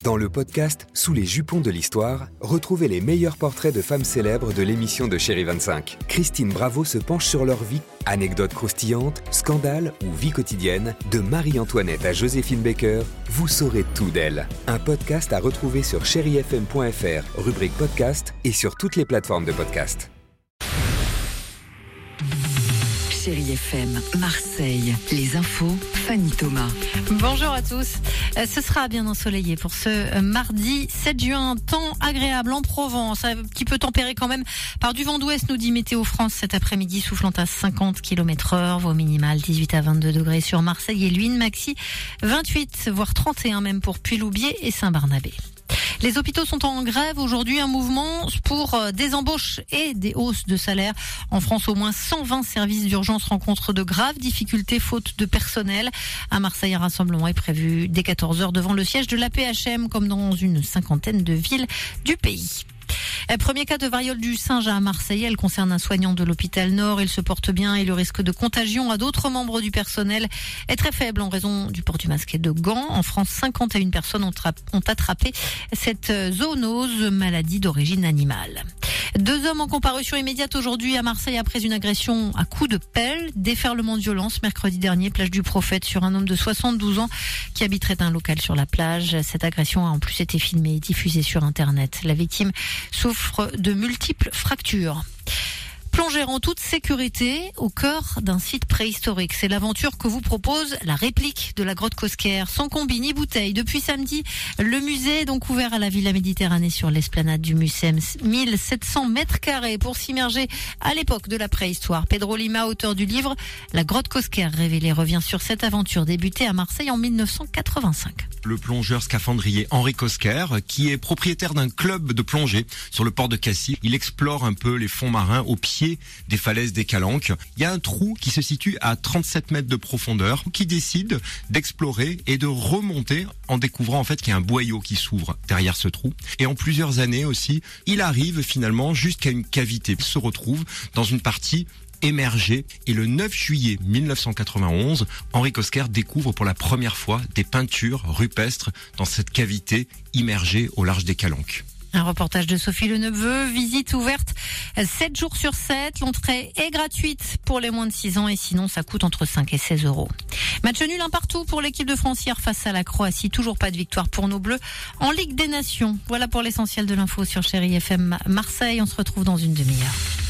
Dans le podcast Sous les jupons de l'histoire, retrouvez les meilleurs portraits de femmes célèbres de l'émission de Chérie 25. Christine Bravo se penche sur leur vie. Anecdotes croustillantes, scandales ou vie quotidienne, de Marie-Antoinette à Joséphine Baker, vous saurez tout d'elle. Un podcast à retrouver sur chérifm.fr, rubrique podcast et sur toutes les plateformes de podcast. Chérie FM, Marseille, les infos, Fanny Thomas. Bonjour à tous. Ce sera bien ensoleillé pour ce mardi 7 juin. Temps agréable en Provence, un petit peu tempéré quand même par du vent d'ouest, nous dit Météo France cet après-midi, soufflant à 50 km/h, vent minimal 18 à 22 degrés sur Marseille et Luynes, maxi 28 voire 31 même pour Puy-Loubier et Saint-Barnabé. Les hôpitaux sont en grève aujourd'hui, un mouvement pour des embauches et des hausses de salaire. En France, au moins 120 services d'urgence rencontrent de graves difficultés faute de personnel. À Marseille, un rassemblement est prévu dès 14h devant le siège de l'AP-HM, comme dans une cinquantaine de villes du pays. Premier cas de variole du singe à Marseille, elle concerne un soignant de l'hôpital Nord. Il se porte bien et le risque de contagion à d'autres membres du personnel est très faible en raison du port du masque et de gants. En France, 51 personnes ont attrapé cette zoonose, maladie d'origine animale. 2 hommes en comparution immédiate aujourd'hui à Marseille après une agression à coups de pelle. Déferlement de violence mercredi dernier, plage du Prophète, sur un homme de 72 ans qui habiterait un local sur la plage. Cette agression a en plus été filmée et diffusée sur Internet. La victime souffre de multiples fractures. Plonger en toute sécurité au cœur d'un site préhistorique. C'est l'aventure que vous propose la réplique de la grotte Cosquer. Sans combi ni bouteille. Depuis samedi, le musée est donc ouvert à la Villa Méditerranée sur l'esplanade du Mucem. 1700 mètres carrés pour s'immerger à l'époque de la préhistoire. Pedro Lima, auteur du livre La grotte Cosquer révélée, revient sur cette aventure débutée à Marseille en 1985. Le plongeur scaphandrier Henri Cosquer, qui est propriétaire d'un club de plongée sur le port de Cassis. Il explore un peu les fonds marins au pied des falaises des Calanques. Il y a un trou qui se situe à 37 mètres de profondeur, qui décide d'explorer et de remonter en découvrant en fait qu'il y a un boyau qui s'ouvre derrière ce trou. Et en plusieurs années aussi, il arrive finalement jusqu'à une cavité. Il se retrouve dans une partie émergée et le 9 juillet 1991, Henri Cosquer découvre pour la première fois des peintures rupestres dans cette cavité immergée au large des Calanques. Un reportage de Sophie Leneveu, visite ouverte 7 jours sur 7. L'entrée est gratuite pour les moins de 6 ans et sinon ça coûte entre 5 et 16 euros. Match nul un partout pour l'équipe de France hier face à la Croatie. Toujours pas de victoire pour nos Bleus en Ligue des Nations. Voilà pour l'essentiel de l'info sur Chérie FM Marseille. On se retrouve dans une demi-heure.